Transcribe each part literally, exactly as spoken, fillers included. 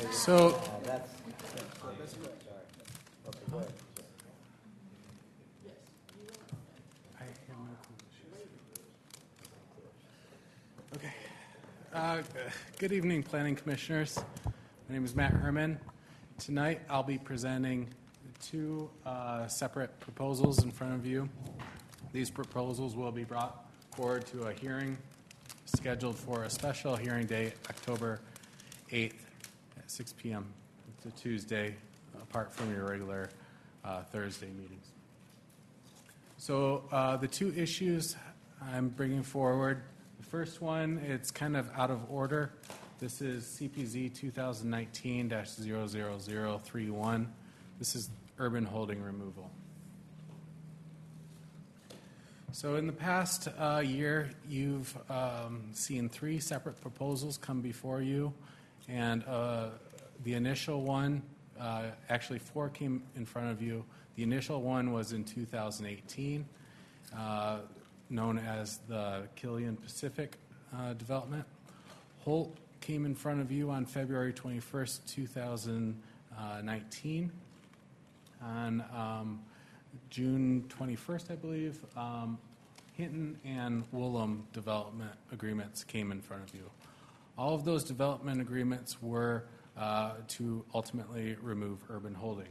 So, okay. Uh, good evening, Planning Commissioners. My name is Matt Herman. Tonight, I'll be presenting two uh, separate proposals in front of you. These proposals will be brought forward to a hearing scheduled for a special hearing date, October eighth at six p.m. It's a Tuesday, apart from your regular uh, Thursday meetings. So uh, the two issues I'm bringing forward, the first one, it's kind of out of order. This is C P Z twenty nineteen dash zero zero zero three one. This is urban holding removal. So in the past uh, year, you've um, seen three separate proposals come before you, and uh, the initial one, uh, actually four came in front of you. The initial one was in two thousand eighteen, uh, known as the Killian Pacific uh, development. Holt came in front of you on February twenty-first, two thousand nineteen. On um, June twenty-first, I believe, um, Hinton and Woolham development agreements came in front of you. All of those development agreements were uh, to ultimately remove urban holding.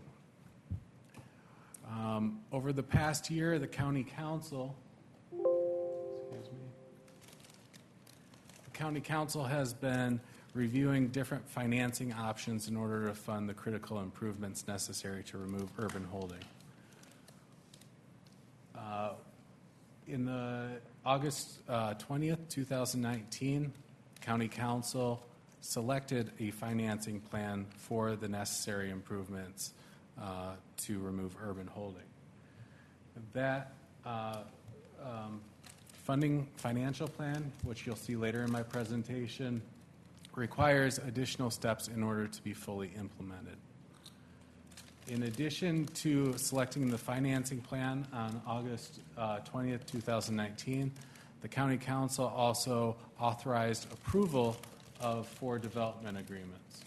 Um, over the past year, the County Council, excuse me, the County Council has been reviewing different financing options in order to fund the critical improvements necessary to remove urban holding. Uh, in the August uh, twentieth, two thousand nineteen, County Council selected a financing plan for the necessary improvements uh, to remove urban holding. That uh, um, funding financial plan, which you'll see later in my presentation, requires additional steps in order to be fully implemented. In addition to selecting the financing plan on August uh, twentieth, two thousand nineteen, the County Council also authorized approval of four development agreements.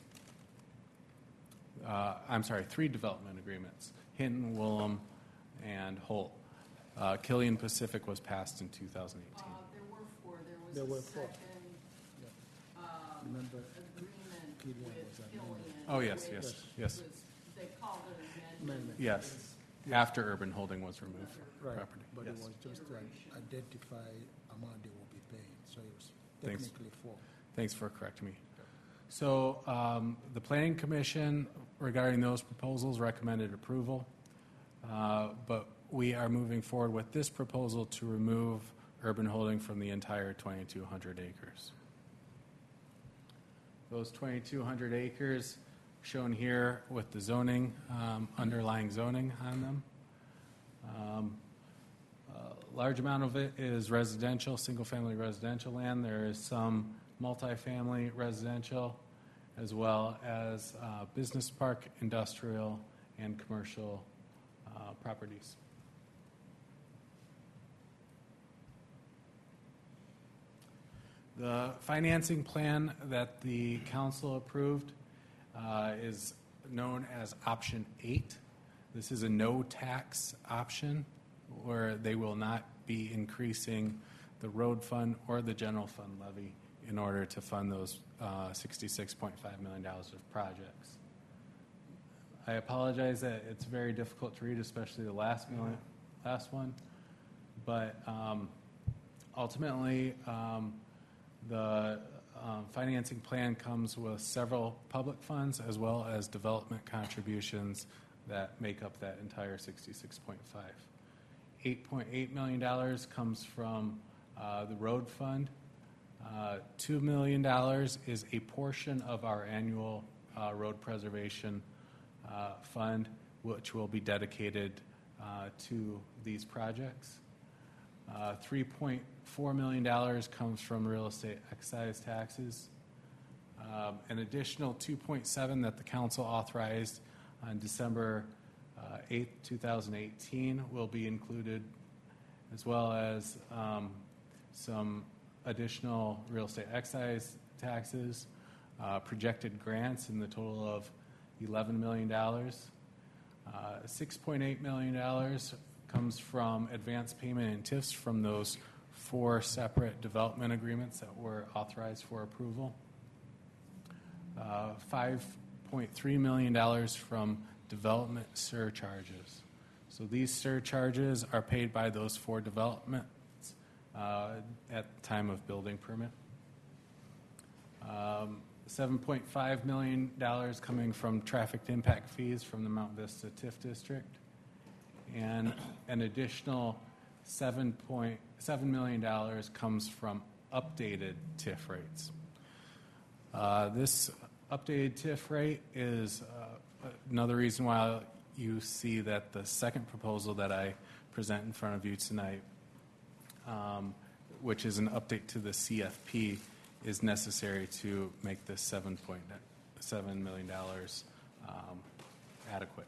Uh, I'm sorry, three development agreements, Hinton, Woolham, and Holt. Uh, Killian Pacific was passed in two thousand eighteen. Uh, there were four. There was There a were four. second um, Remember, agreement Killian with was Killian. amended. Oh, yes, which yes, yes. was- They called it amendment. Amendment. Yes, after urban holding was removed from Right, property. but Yes. it was just to identify amount they will be paying, so it was Thanks. technically four. Thanks for correcting me. So um, the Planning Commission regarding those proposals recommended approval, uh, but we are moving forward with this proposal to remove urban holding from the entire twenty-two hundred acres. Those twenty-two hundred acres shown here with the zoning, um, underlying zoning on them. Um, a large amount of it is residential, single-family residential land. There is some multifamily residential, as well as uh, business park, industrial, and commercial uh, properties. The financing plan that the council approved uh, is known as option eight. This is a no tax option where they will not be increasing the road fund or the general fund levy in order to fund those uh, sixty-six point five million dollars of projects. I apologize that it's very difficult to read, especially the last million, last one, but um, ultimately um, the um, financing plan comes with several public funds as well as development contributions that make up that entire sixty-six point five. eight point eight million dollars comes from uh, the road fund. Uh, two million dollars is a portion of our annual uh, road preservation uh, fund, which will be dedicated uh, to these projects. Uh, three point four million dollars comes from real estate excise taxes. Um, an additional two point seven that the council authorized on December uh, eighth, two thousand eighteen will be included, as well as um, some additional real estate excise taxes, uh, projected grants in the total of eleven million dollars. Uh, six point eight million dollars comes from advance payment and T I Fs from those four separate development agreements that were authorized for approval. Uh, five point three million dollars from development surcharges. So these surcharges are paid by those four developments uh, at the time of building permit. Um, seven point five million dollars coming from traffic impact fees from the Mount Vista T I F district, and an additional seven point seven million dollars comes from updated T I F rates. Uh, this updated T I F rate is uh, another reason why you see that the second proposal that I present in front of you tonight, um, which is an update to the C F P, is necessary to make this seven point seven million dollars um, adequate.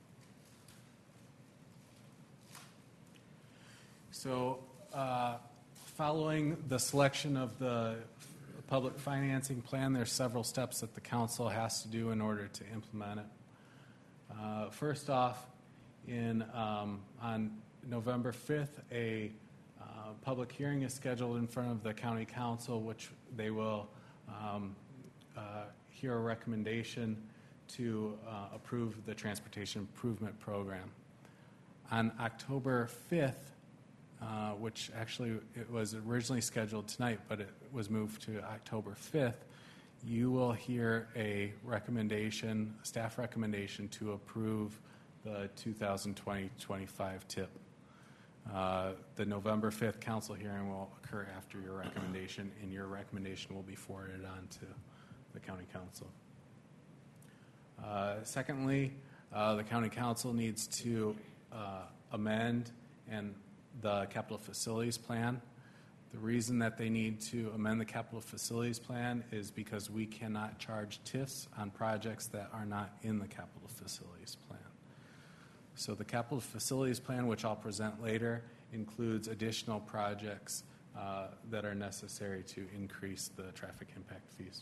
So, uh, following the selection of the public financing plan, there's several steps that the council has to do in order to implement it. Uh, first off, in um, on November fifth, a uh, public hearing is scheduled in front of the county council, which they will um, uh, hear a recommendation to uh, approve the transportation improvement program. On October fifth, uh, which actually it was originally scheduled tonight, but it was moved to October fifth, you will hear a recommendation, a staff recommendation to approve the two thousand twenty to twenty-five T I P. Uh, the November fifth council hearing will occur after your recommendation, and your recommendation will be forwarded on to the county council. Uh, secondly, uh, the county council needs to uh, amend and the capital facilities plan. The reason that they need to amend the capital facilities plan is because we cannot charge T I Fs on projects that are not in the capital facilities plan. So the capital facilities plan, which I'll present later, includes additional projects uh, that are necessary to increase the traffic impact fees.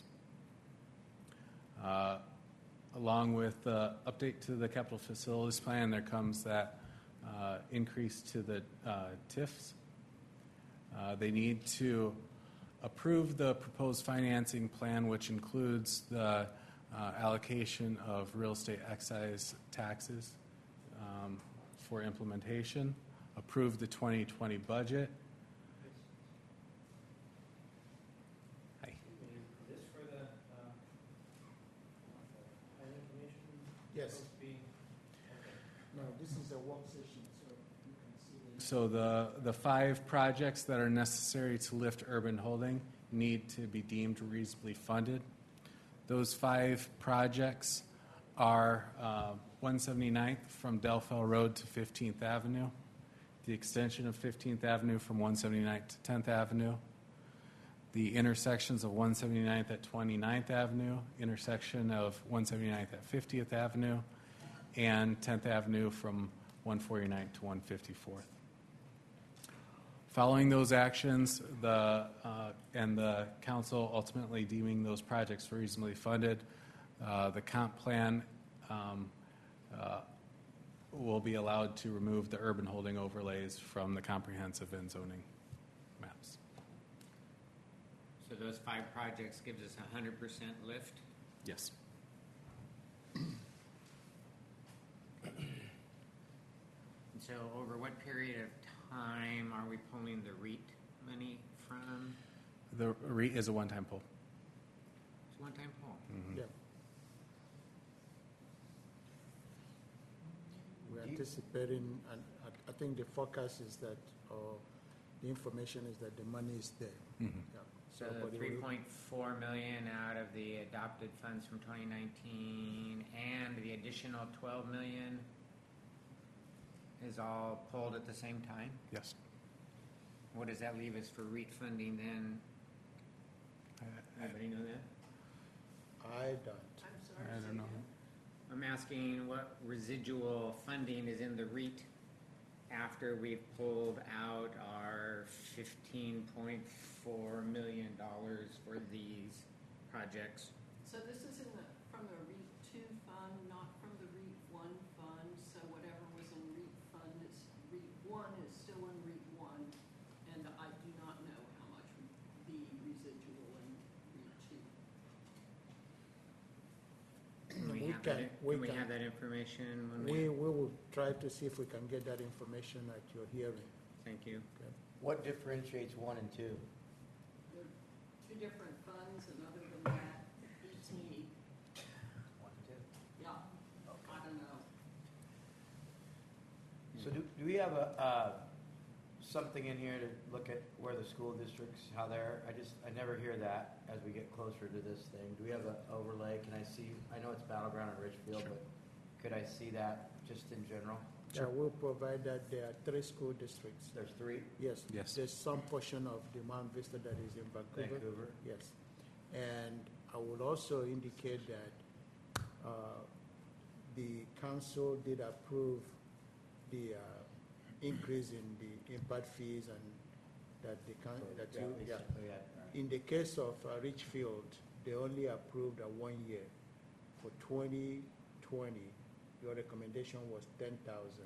Uh, along with the update to the capital facilities plan, there comes that uh, increase to the uh, T I Fs. Uh, they need to approve the proposed financing plan, which includes the uh, allocation of real estate excise taxes um, for implementation, approve the twenty twenty budget. Hi. Is this for the uh, planning commission? Yes. Supposed to be? Okay. No, this is a work session, so you can see the. So the, the five projects that are necessary to lift urban holding need to be deemed reasonably funded. Those five projects are uh, one seventy-ninth from Delphel Road to fifteenth Avenue, the extension of fifteenth Avenue from one seventy-ninth to tenth Avenue, the intersections of one seventy-ninth at twenty-ninth Avenue, intersection of one seventy-ninth at fiftieth Avenue, and tenth Avenue from one forty-ninth to one fifty-fourth. Following those actions, the uh, and the council ultimately deeming those projects reasonably funded, uh, the comp plan um, uh, will be allowed to remove the urban holding overlays from the comprehensive and zoning maps. So those five projects gives us a hundred percent lift? Yes. And so over what period of time are we pulling the REIT money from? The REIT is a one-time pull. It's a one-time pull. Mm-hmm. Yeah. We're Do you- anticipating, and I, I think the forecast is that, uh, the information is that the money is there. Mhm. Yeah. So but the it three will- point four million out of the adopted funds from twenty nineteen and the additional twelve million is all pulled at the same time? Yes. What does that leave us for REIT funding then? I- Anybody know that? I don't. I'm sorry. I say don't know. again. I'm asking what residual funding is in the REIT after we've pulled out our fifteen point four million dollars for these projects. So this is in the, from the REAP two fund, not from the REAP one fund, so whatever was in REAP fund is, REAP one is still in REAP one, and I do not know how much would be residual in REAP two. Can we We have can- that, we can we can. have that information when We, we, we will try to see if we can get that information at your hearing. thank you. What differentiates one and two? They're two different funds, and other than that, beats me, One and two. yeah, I don't know. So do, do we have a, uh, something in here to look at where the school districts, how they're, I just, I never hear that as we get closer to this thing. Do we have an overlay? Can I see, I know it's Battleground and Richfield, Sure. but could I see that just in general? Yeah, we'll provide that. There are three school districts. There's three, Yes. Yes. There's some portion of the Mount Vista that is in Vancouver. Vancouver. Yes. And I would also indicate that uh, the council did approve the uh, increase in the impact fees and that the, coun- that Yeah, you, we- yeah. we had, all right. In the case of uh, Richfield, they only approved a one year. For twenty twenty, your recommendation was ten thousand.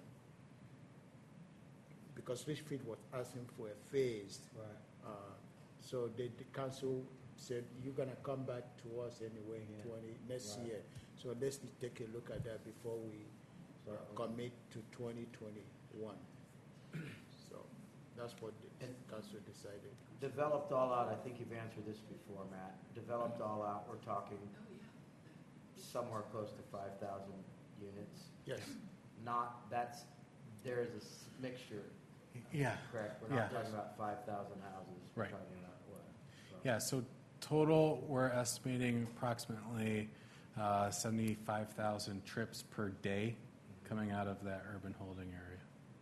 Because Richfield was asking for a phased, Right. uh, so the, the council said, you're gonna come back to us anyway in Yeah. twenty, next Right. year. So let's take a look at that before we uh, Start looking. commit to twenty twenty-one. So that's what the And- council decided. Developed all out, I think you've answered this before, Matt. Developed all out, we're talking Oh, yeah. somewhere close to five thousand units. Yes, Not, that's, there is a s- mixture, Yeah. correct? We're not Yeah. talking about five thousand houses. We're Right. talking about what? So- Yeah, so total, we're estimating approximately uh, seventy-five thousand trips per day coming out of that urban holding area.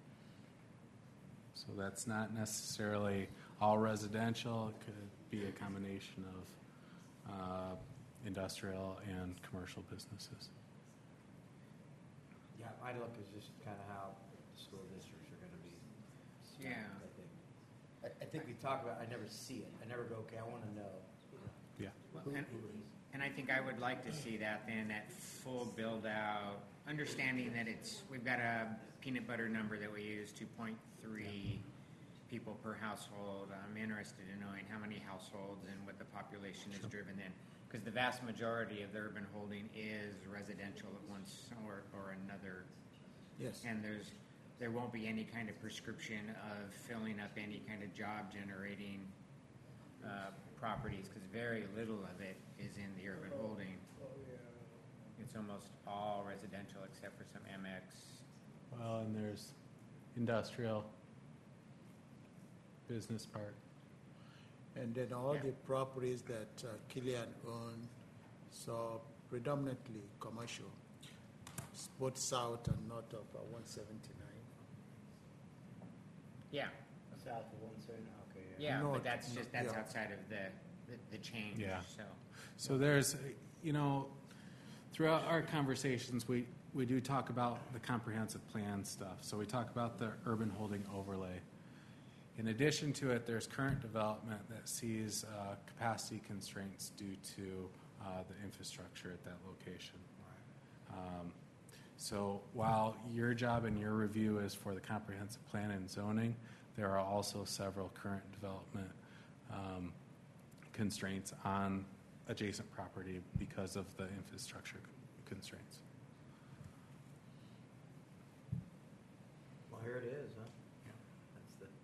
So that's not necessarily all residential, it could be a combination of uh, industrial and commercial businesses. Yeah, my look is just kind of how the school districts are gonna be. Yeah. I think. I, I think we talk about, I never see it. I never go, okay, I wanna know. Yeah. Well, who- and, who is- and I think I would like to see that then, that full build out, understanding that it's, we've got a peanut butter number that we use, two point three people per household. I'm interested in knowing how many households and what the population is driven in. Because the vast majority of the urban holding is residential of one sort or another. yes. And there's, there won't be any kind of prescription of filling up any kind of job generating uh, properties, because very little of it is in the urban holding. It's almost all residential except for some M X. Well, and there's industrial, business park. And then all Yeah. the properties that uh, Killian owned, so predominantly commercial, s- both south and north of uh, one seventy-nine. Yeah, South of one seventy, okay, yeah, North, but that's just, that's yeah. outside of the, the, the change, Yeah. so. So there's, you know, throughout our conversations, we, we do talk about the comprehensive plan stuff. So we talk about the urban holding overlay. In addition to it, there's current development that sees uh, capacity constraints due to uh, the infrastructure at that location. Um, So while your job and your review is for the comprehensive plan and zoning, there are also several current development um, constraints on adjacent property because of the infrastructure constraints. Well, here it is, huh? Yeah. That's the,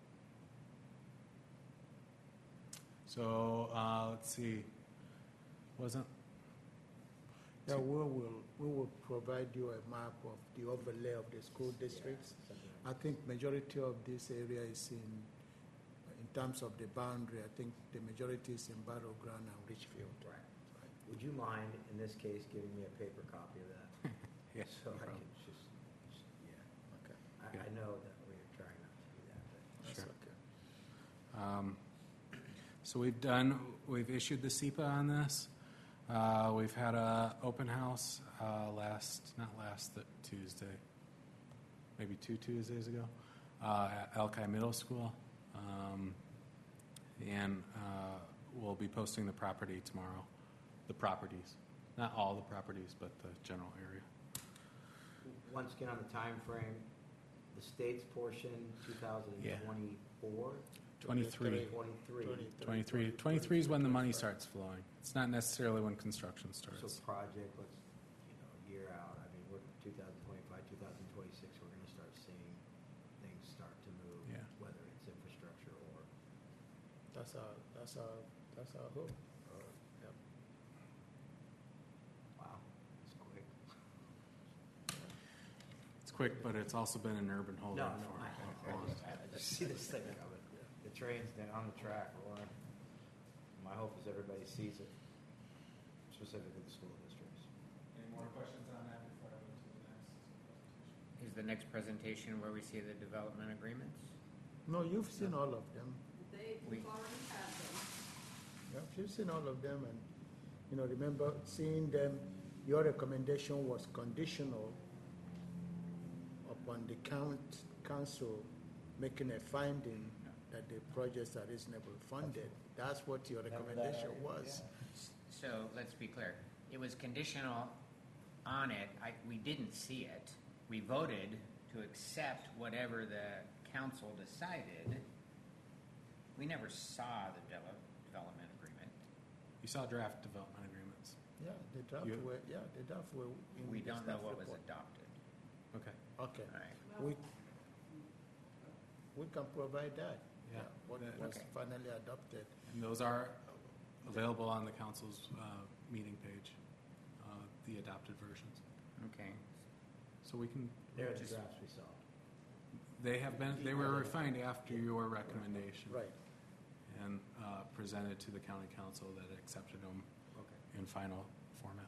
So uh, let's see, wasn't, Yeah, we will, we will provide you a map of the overlay of the school districts. something I think majority of this area is in, in terms of the boundary, I think the majority is in Battleground and Richfield. Right. Would you mind, in this case, giving me a paper copy of that? yeah, So no I problem. can just, just- yeah. Okay, I, Yeah. I know that we're trying not to do that, but. that's Sure. okay. Um, So we've done, we've issued the S E P A on this. Uh, We've had a open house uh, last, not last, th- Tuesday, maybe two Tuesdays ago, uh, at Elki Middle School. Um, And uh, we'll be posting the property tomorrow. the properties. Not all the properties, but the general area. Once again, on the time frame, the state's portion, two thousand twenty-four? twenty-three. Twenty-three. twenty-three. twenty-three is when the money starts flowing. It's not necessarily when construction So starts. project, let's, you know, year out, I mean, we're two thousand twenty-five, two thousand twenty-six, we're gonna start seeing things start to move, Yeah. whether it's infrastructure or, That's our, that's our, that's our hope. or, yep. Wow, it's quick. It's quick, but it's also been an urban holdout No, no, for I, a I long just, I just see this thing coming. The train's down on the track, rolling. My hope is everybody sees it, specifically the school districts. Any more questions on that before I move to the next presentation? Is the next presentation where we see the development agreements? No, you've seen all of them. They, We- we've already had them. Yeah, you've seen all of them, and, you know, remember seeing them, your recommendation was conditional upon the count, council making a finding that the projects are reasonably funded. That's what your recommendation was. So let's be clear. It was conditional on it. I, we didn't see it. We voted to accept whatever the council decided. We never saw the develop, development agreement. You saw draft development agreements. Yeah, the draft You- were, yeah, the draft were in We the don't know staff what was report. adopted. Okay. Okay, All right. we, we can provide that. Yeah. What That- was Okay. finally adopted. And those are available on the council's uh, meeting page, uh, the adopted versions. Okay. So we can, They're the Just- drafts we saw. they have been, they were refined after your recommendation. Right. And uh, presented to the county council that accepted them Okay. in final format.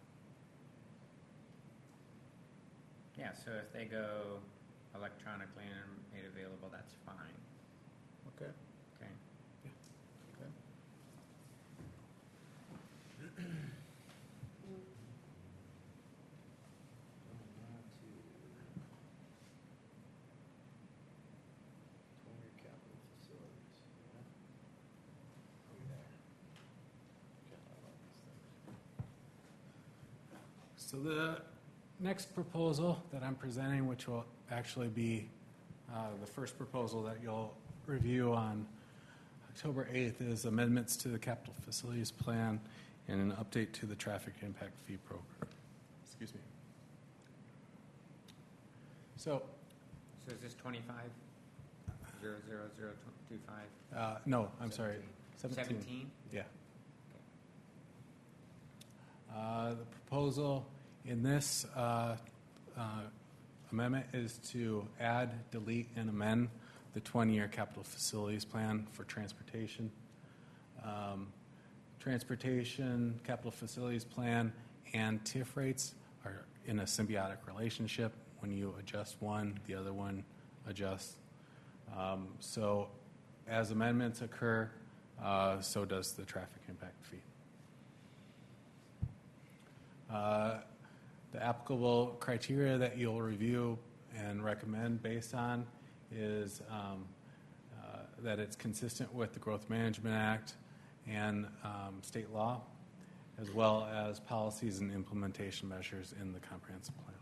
Yeah, so if they go electronically and made available, that's fine. Okay, Okay. okay. Capital facilities. Are we there? Okay, I love these things. So the next proposal that I'm presenting, which will actually be uh, the first proposal that you'll review on October eighth, is amendments to the capital facilities plan and an update to the traffic impact fee program. Excuse me. So, So is this twenty-five? Zero, zero, zero, tw- two, five? uh, no, I'm sorry, seventeen. Seventeen? Yeah. Uh, The proposal in this uh, uh, amendment is to add, delete, and amend the twenty-year capital facilities plan for transportation. Um, Transportation, capital facilities plan, and T I F rates are in a symbiotic relationship. When you adjust one, the other one adjusts. Um, So as amendments occur, uh, so does the traffic impact fee. Uh, The applicable criteria that you'll review and recommend based on is um, uh, that it's consistent with the Growth Management Act and um, state law, as well as policies and implementation measures in the comprehensive plan.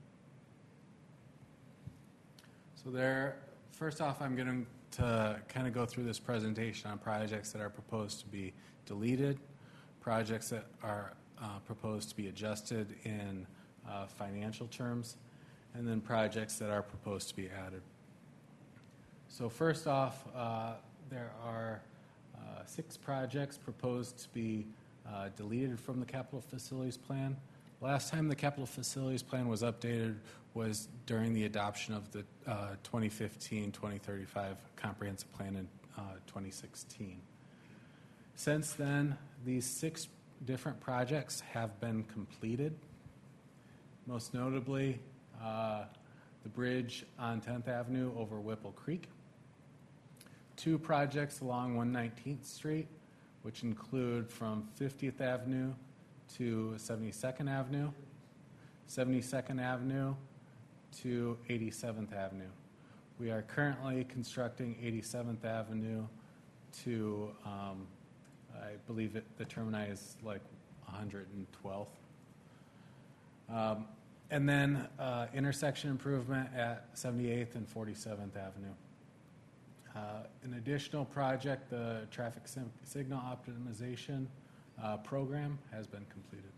So there, first off, I'm going to kind of go through this presentation on projects that are proposed to be deleted, projects that are uh, proposed to be adjusted in uh, financial terms, and then projects that are proposed to be added. So first off, uh, there are uh, six projects proposed to be uh, deleted from the capital facilities plan. Last time the capital facilities plan was updated was during the adoption of the uh, twenty fifteen twenty thirty-five comprehensive plan in uh, twenty sixteen. Since then, these six different projects have been completed. Most notably, uh, the bridge on tenth Avenue over Whipple Creek, two projects along one nineteenth Street, which include from fiftieth Avenue to seventy-second Avenue, seventy-second Avenue to eighty-seventh Avenue. We are currently constructing eighty-seventh Avenue to, um, I believe it, the termini is like one hundred twelfth. Um, and then uh, intersection improvement at seventy-eighth and forty-seventh Avenue. Uh, an additional project, the traffic sim- signal optimization uh, program, has been completed.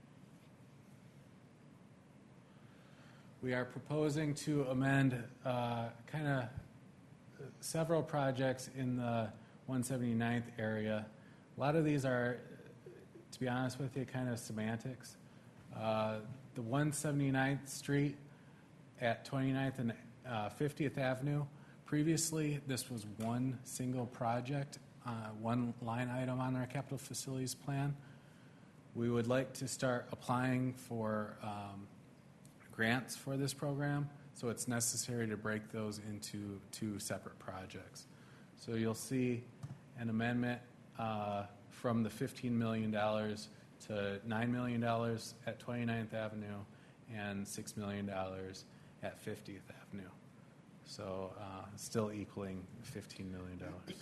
We are proposing to amend uh, kind of several projects in the one seventy-ninth area. A lot of these are, to be honest with you, kind of semantics. Uh, the one seventy-ninth Street at twenty-ninth and uh, fiftieth Avenue, previously this was one single project, uh, one line item on our capital facilities plan. We would like to start applying for um, grants for this program, so it's necessary to break those into two separate projects. So you'll see an amendment uh, from the fifteen million dollars to nine million dollars at twenty-ninth Avenue and six million dollars at fiftieth Avenue. So uh, still equaling fifteen million dollars.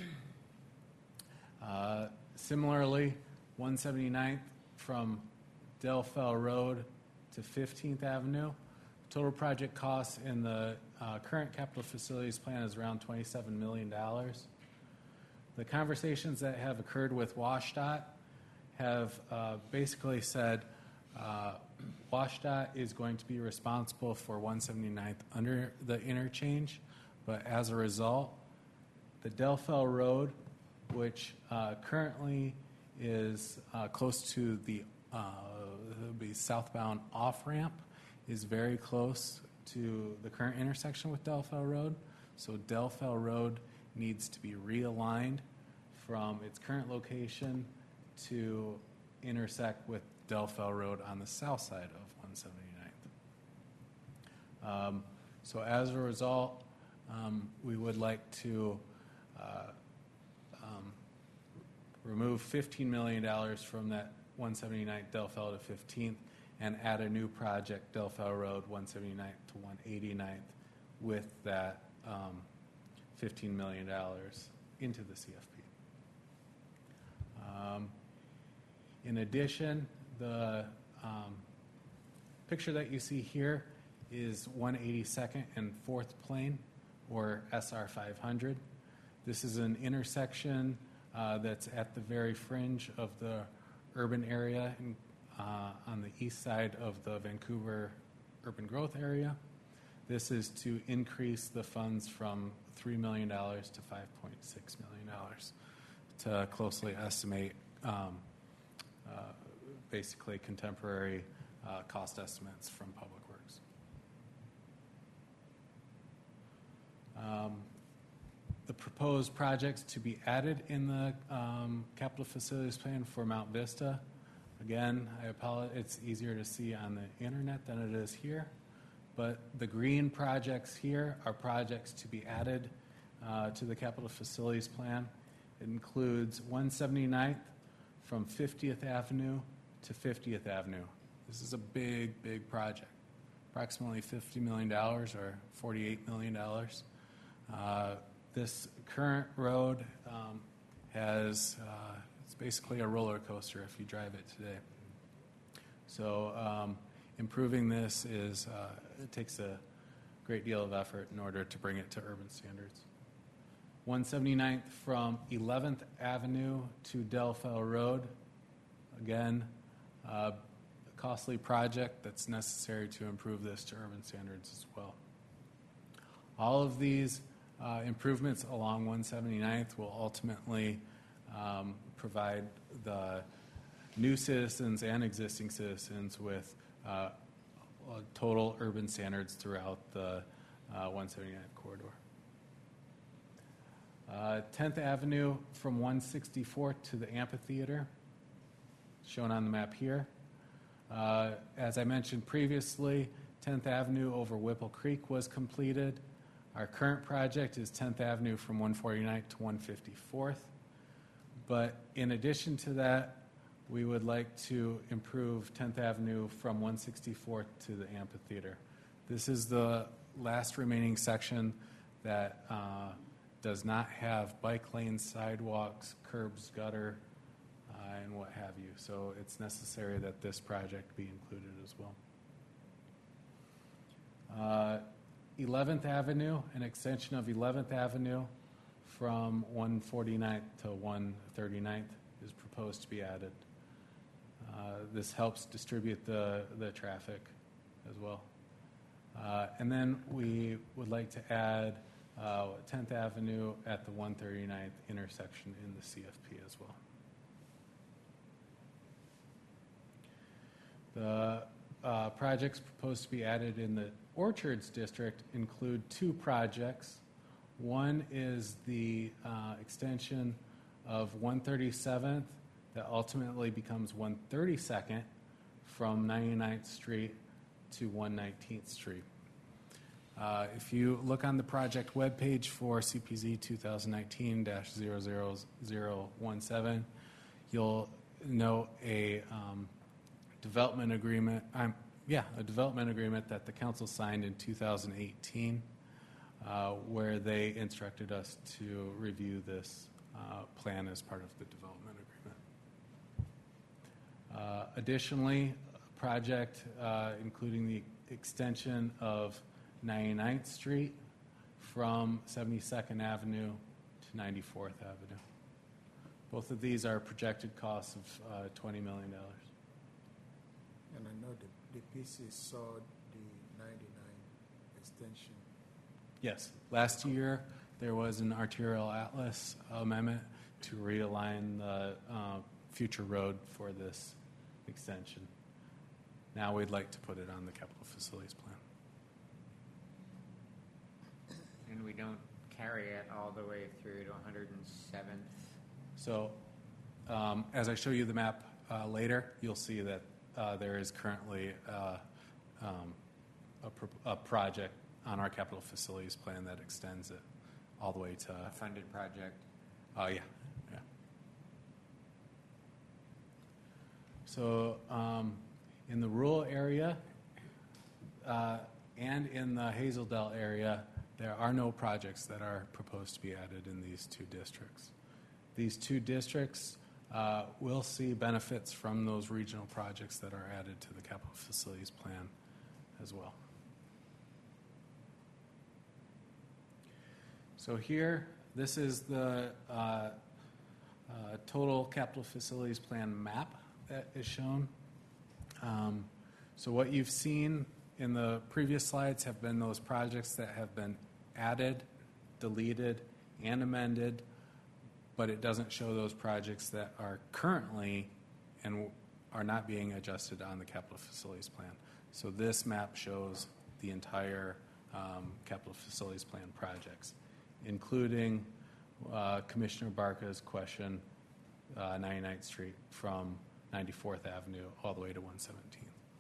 Uh, similarly, one seventy-ninth from Del Fell Road to fifteenth Avenue. Total project costs in the uh, current capital facilities plan is around twenty-seven million dollars. The conversations that have occurred with WashDOT have uh, basically said uh, WashDOT is going to be responsible for one seventy-ninth under the interchange, but as a result, the Del Fell Road, which uh, currently is uh, close to the uh, it'll be southbound off-ramp, is very close to the current intersection with Del Fell Road. So Del Fell Road needs to be realigned from its current location to intersect with Del Fell Road on the south side of one seventy-ninth. Um, so as a result, um, we would like to uh, um, remove fifteen million dollars from that one seventy-ninth Del Fell to fifteenth and add a new project, Del Fell Road one seventy-ninth to one eighty-ninth, with that um, fifteen million dollars into the C F P. Um, in addition, the um, picture that you see here is one eighty-second and fourth Plain, or S R five hundred. This is an intersection uh, that's at the very fringe of the urban area in, uh, on the east side of the Vancouver urban growth area. This is to increase the funds from three million dollars to five point six million dollars to closely estimate um, uh, basically contemporary uh, cost estimates from Public Works. Um, the proposed projects to be added in the um, capital facilities plan for Mount Vista. Again, I apologize, it's easier to see on the internet than it is here. But the green projects here are projects to be added uh, to the capital facilities plan. It includes one seventy-ninth from fiftieth Avenue to fiftieth Avenue. This is a big, big project, approximately fifty million dollars or forty-eight million dollars. Uh, this current road um, has, uh, it's basically a roller coaster if you drive it today. So um, improving this is, uh, it takes a great deal of effort in order to bring it to urban standards. one seventy-ninth from eleventh Avenue to Del Fell Road. Again, uh, a costly project that's necessary to improve this to urban standards as well. All of these uh, improvements along one seventy-ninth will ultimately um, provide the new citizens and existing citizens with uh, total urban standards throughout the uh, one seventy-ninth corridor. Uh, tenth Avenue from one sixty-fourth to the amphitheater, shown on the map here. Uh, as I mentioned previously, tenth Avenue over Whipple Creek was completed. Our current project is tenth Avenue from one forty-ninth to one fifty-fourth. But in addition to that, we would like to improve tenth Avenue from one sixty-fourth to the amphitheater. This is the last remaining section that uh, does not have bike lanes, sidewalks, curbs, gutter, uh, uh, and what have you. So it's necessary that this project be included as well. Uh, eleventh Avenue, an extension of eleventh Avenue from one forty-ninth to one thirty-ninth is proposed to be added. Uh, This helps distribute the, the traffic as well. Uh, And then we would like to add uh, tenth Avenue at the one thirty-ninth intersection in the C F P as well. The uh, projects proposed to be added in the Orchards District include two projects. One is the uh, extension of one thirty-seventh that ultimately becomes one thirty-second from ninety-ninth Street to one nineteenth Street. Uh, If you look on the project webpage for C P Z twenty nineteen dash zero zero zero one seven, you'll note a um, development agreement, um, yeah, a development agreement that the council signed in two thousand eighteen, uh, where they instructed us to review this uh, plan as part of the development agreement. Uh, Additionally, a project uh, including the extension of ninety-ninth Street from seventy-second Avenue to ninety-fourth Avenue. Both of these are projected costs of uh, twenty million dollars. And I know the, the P C saw the ninety-nine extension. Yes, last year there was an arterial atlas amendment to realign the uh, future road for this extension. Now we'd like to put it on the capital facilities plan. And we don't carry it all the way through to one hundred seventh. So um, as I show you the map uh, later, you'll see that uh, there is currently uh, um, a, pro- a project on our capital facilities plan that extends it all the way to, A funded project. oh, yeah, yeah. So um, in the rural area uh, and in the Hazeldale area, there are no projects that are proposed to be added in these two districts. These two districts uh, will see benefits from those regional projects that are added to the capital facilities plan as well. So here, this is the uh, uh, total capital facilities plan map that is shown. Um, so what you've seen in the previous slides have been those projects that have been added, deleted, and amended, but it doesn't show those projects that are currently and are not being adjusted on the capital facilities plan. So this map shows the entire um, capital facilities plan projects, including uh, Commissioner Barca's question, uh, ninety-ninth Street from ninety-fourth Avenue all the way to one seventeenth.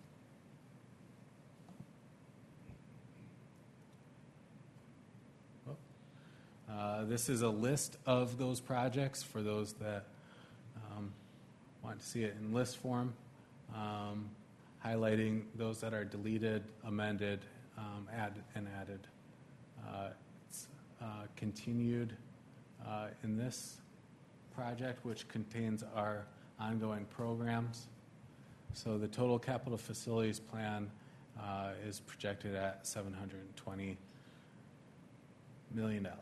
Uh, this is a list of those projects for those that um, want to see it in list form, um, highlighting those that are deleted, amended, um, add, and added. Uh, it's uh, continued uh, in this project, which contains our ongoing programs. So the total capital facilities plan uh, is projected at seven hundred twenty million dollars.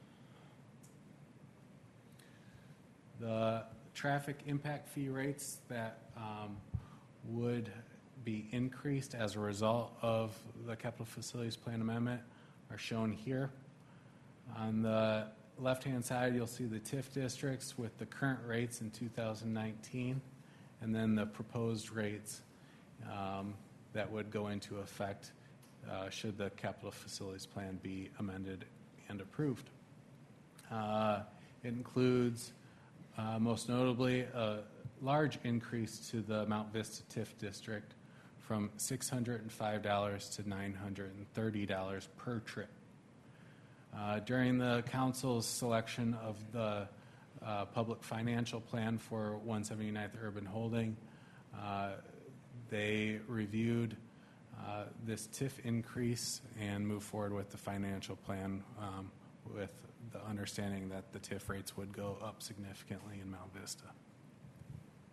The traffic impact fee rates that um, would be increased as a result of the capital facilities plan amendment are shown here. On the left-hand side, you'll see the T I F districts with the current rates in two thousand nineteen, and then the proposed rates um, that would go into effect uh, should the capital facilities plan be amended and approved. Uh, it includes Uh, most notably, a large increase to the Mount Vista T I F district from six hundred five dollars to nine hundred thirty dollars per trip. Uh, during the council's selection of the uh, public financial plan for one seventy-ninth Urban Holding, uh, they reviewed uh, this T I F increase and moved forward with the financial plan um, with the understanding that the T I F rates would go up significantly in Mount Vista.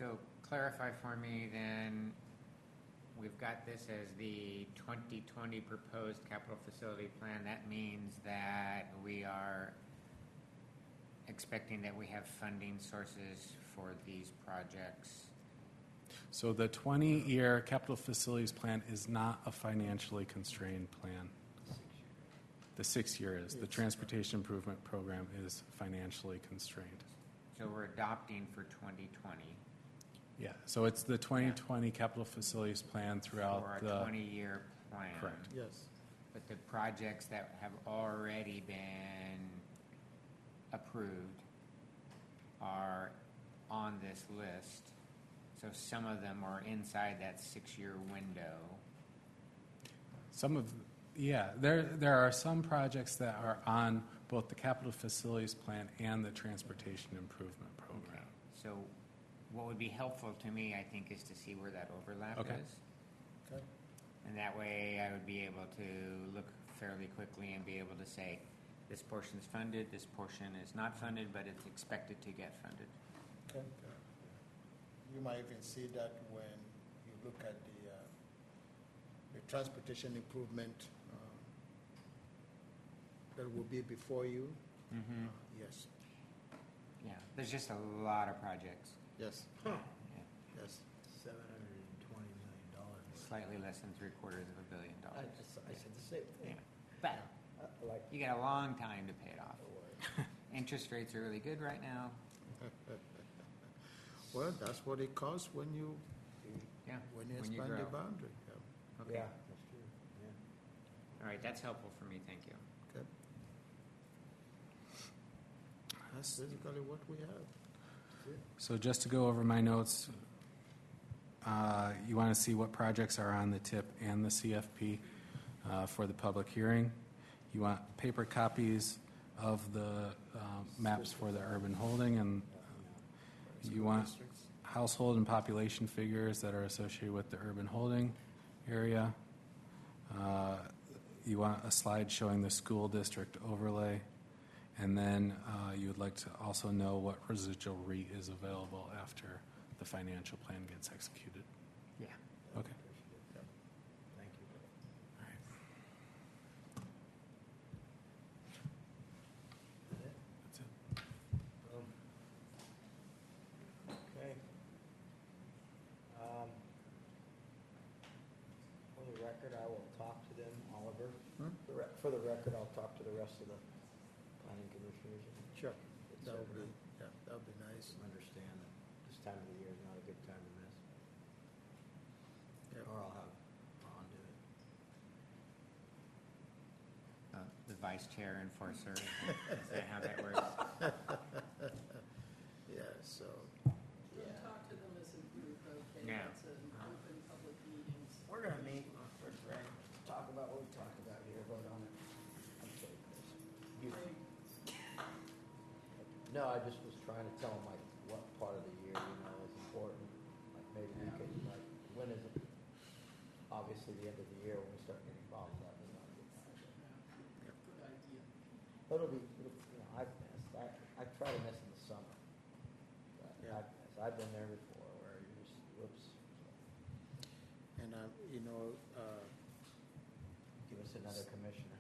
So clarify for me then, we've got this as the twenty twenty proposed capital facility plan. That means that we are expecting that we have funding sources for these projects. So the twenty-year capital facilities plan is not a financially constrained plan. The six-year is. The transportation improvement program is financially constrained. So we're adopting for twenty twenty Yeah, so it's the twenty twenty capital facilities plan for throughout a the, twenty-year plan. correct. Yes. But the projects that have already been approved are on this list. So some of them are inside that six-year window. Some of, yeah, there, there are some projects that are on both the capital facilities plan and the transportation improvement program. So what would be helpful to me, I think, is to see where that overlap Okay. is. Okay. And that way I would be able to look fairly quickly and be able to say, this portion's funded, this portion is not funded, but it's expected to get funded. Okay. You might even see that when you look at the, uh, the transportation improvement uh, that will be before you. Mm-hmm. Uh, Yes, Yeah, there's just a lot of projects. yes, Yeah. yes. Seven hundred and twenty million dollars. Slightly less than three quarters of a billion I, dollars. just- I said the same Yeah. thing. But I I like you got a long time to pay it off. the word. Interest rates are really good right now. Well, that's what it costs when you, Yeah. when you When you expand the grow. boundary. Yeah. Okay. Yeah, that's true, yeah. All right, that's helpful for me. Thank you. Okay. That's basically what we have. So just to go over my notes, uh, you want to see what projects are on the T I P and the C F P uh, for the public hearing. You want paper copies of the um, maps for the urban holding, and you want household and population figures that are associated with the urban holding area. Uh, You want a slide showing the school district overlay. And then uh, you would like to also know what residual REIT is available after the financial plan gets executed. Yeah. Okay. Thank you. All right. That's it. Um, Okay. Um, For the record, I will talk to them, Oliver. Hmm? The re- For the record, I'll talk to the rest of the planning commissioners and Sure. get That would certain- be, yeah, that would be nice. understand that this time of the year is not a good time to miss. Yeah. Or I'll have Ron do it. Uh, the vice chair enforcer. Is that how that works? Yeah, so, We'll talk to them as a group, okay? Yeah. That's an open public meetings. We're gonna meet, we're gonna talk about what we talked about here, vote on it. I'm kidding, Chris. You- No, I just was trying to tell them like what part of the year, you know, is important. Like maybe we could, like, when is it? Obviously, the end of the year when we start getting bombs up is not a good time. Good idea. But it'll be, it'll, you know, I've missed, I, I try to miss in the summer. But Yeah. I've missed, I've been there before where you just, whoops. and, uh, you know, uh, Give us another commissioner.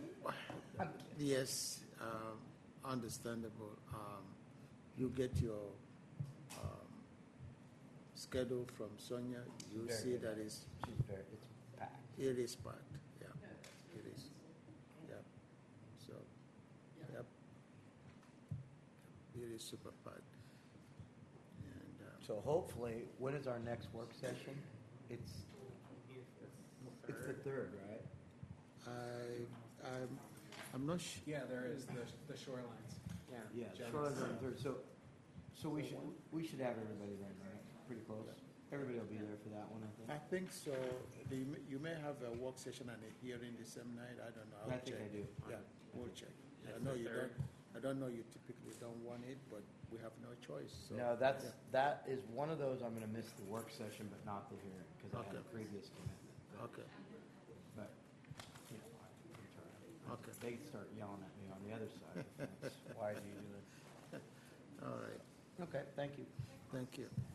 yes, um, understandable. Um, you get your um, schedule from Sonia, you Very see good. that is, She's very, it's packed. it is packed, yeah, Yeah, that's it good. is, yeah. So, Yeah. yep. It is super packed. And, uh, So hopefully, when is our next work session? It's, it's the third, right? I, I'm, I'm not su- Yeah, there is the, the shorelines. Yeah. Yeah, Jen- shortline's on the third, so, so we should, we should have everybody there, right? Pretty close. Everybody will be there for that one, I think. I think so. The, you may have a work session and a hearing the same night. I don't know. I'll I think check. I do. Yeah, we'll check. I That's know the you third. don't. I don't know you typically don't want it, but we have no choice. So. No, that's, yeah. that is one of those, I'm gonna miss the work session, but not the hearing, because I had a Okay. previous commitment. But- Okay. But, you know, I can try. Okay. They start yelling at me on the other side of the fence. Why do you do this? All right. Okay, thank you. Thank you.